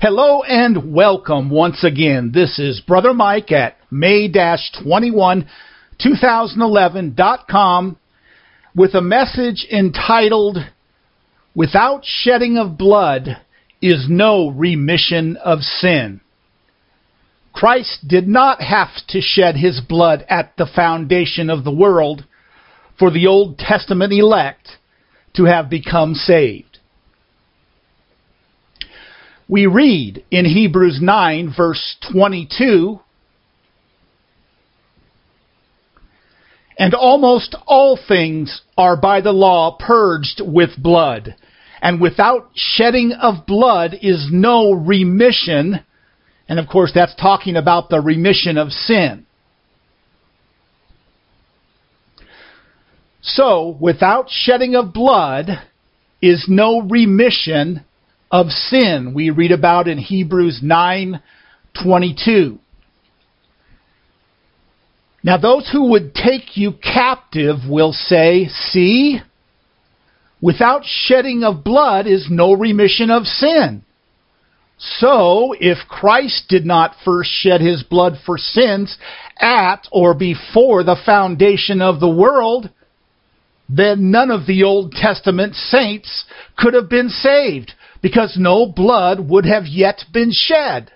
Hello and welcome once again. This is Brother Mike at May-21-2011.com with a message entitled, Without Shedding of Blood is No Remission of Sin. Christ did not have to shed his blood at the foundation of the world for the Old Testament elect to have become saved. We read in Hebrews 9, verse 22, and almost all things are by the law purged with blood, and without shedding of blood is no remission. And of course, that's talking about the remission of sin. So, without shedding of blood is no remission of sin, we read about in Hebrews 9:22. Now those who would take you captive will say, see, without shedding of blood is no remission of sin. So, if Christ did not first shed his blood for sins at or before the foundation of the world, then none of the Old Testament saints could have been saved, because no blood would have yet been shed.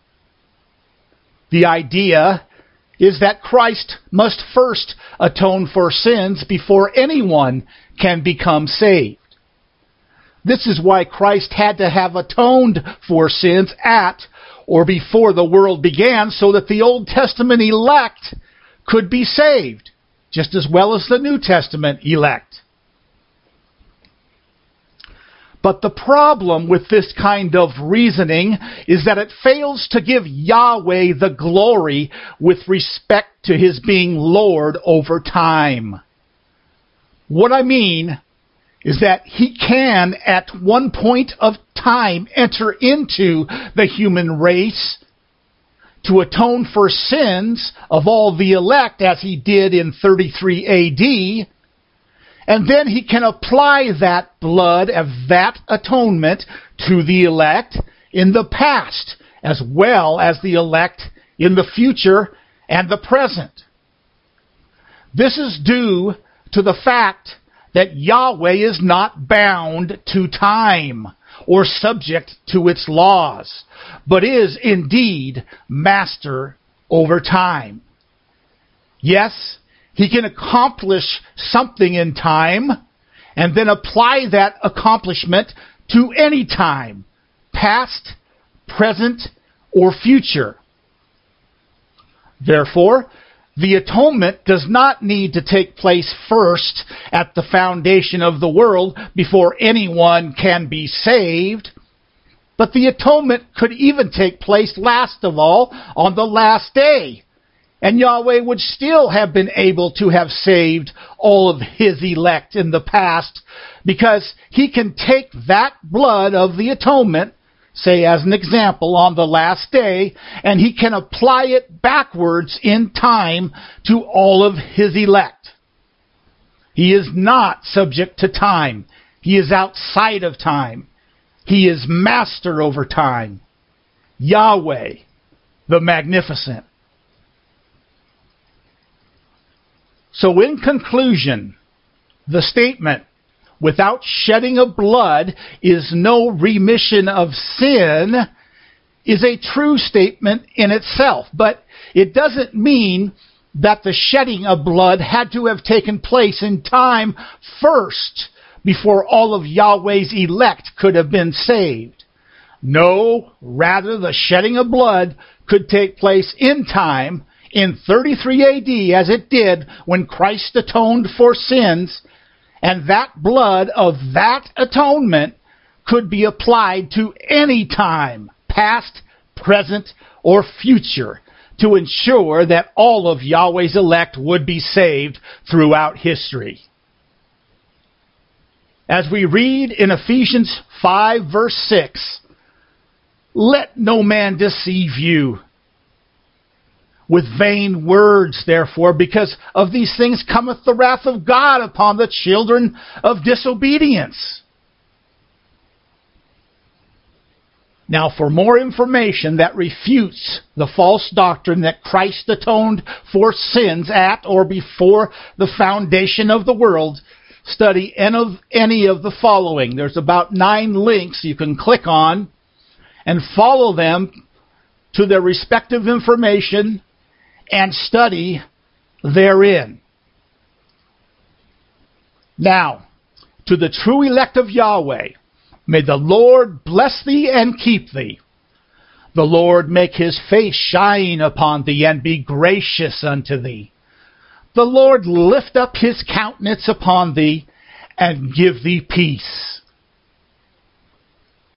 The idea is that Christ must first atone for sins before anyone can become saved. This is why Christ had to have atoned for sins at or before the world began, so that the Old Testament elect could be saved, just as well as the New Testament elect. But the problem with this kind of reasoning is that it fails to give Yahweh the glory with respect to his being Lord over time. What I mean is that he can, at one point of time, enter into the human race to atone for sins of all the elect, as he did in 33 A.D., and then he can apply that blood of that atonement to the elect in the past, as well as the elect in the future and the present. This is due to the fact that Yahweh is not bound to time or subject to its laws, but is indeed master over time. Yes, he can accomplish something in time and then apply that accomplishment to any time, past, present, or future. Therefore, the atonement does not need to take place first at the foundation of the world before anyone can be saved, but the atonement could even take place last of all on the last day, and Yahweh would still have been able to have saved all of his elect in the past, because he can take that blood of the atonement, say as an example, on the last day, and he can apply it backwards in time to all of his elect. He is not subject to time. He is outside of time. He is master over time. Yahweh, the Magnificent. So in conclusion, the statement, without shedding of blood is no remission of sin, is a true statement in itself. But it doesn't mean that the shedding of blood had to have taken place in time first before all of Yahweh's elect could have been saved. No, rather the shedding of blood could take place in time, in 33 A.D., as it did when Christ atoned for sins, and that blood of that atonement could be applied to any time, past, present, or future, to ensure that all of Yahweh's elect would be saved throughout history. As we read in Ephesians 5, verse 6, let no man deceive you with vain words, therefore, because of these things cometh the wrath of God upon the children of disobedience. Now, for more information that refutes the false doctrine that Christ atoned for sins at or before the foundation of the world, study any of the following. There's about 9 links you can click on and follow them to their respective information and study therein. Now, to the true elect of Yahweh, may the Lord bless thee and keep thee. The Lord make his face shine upon thee and be gracious unto thee. The Lord lift up his countenance upon thee and give thee peace.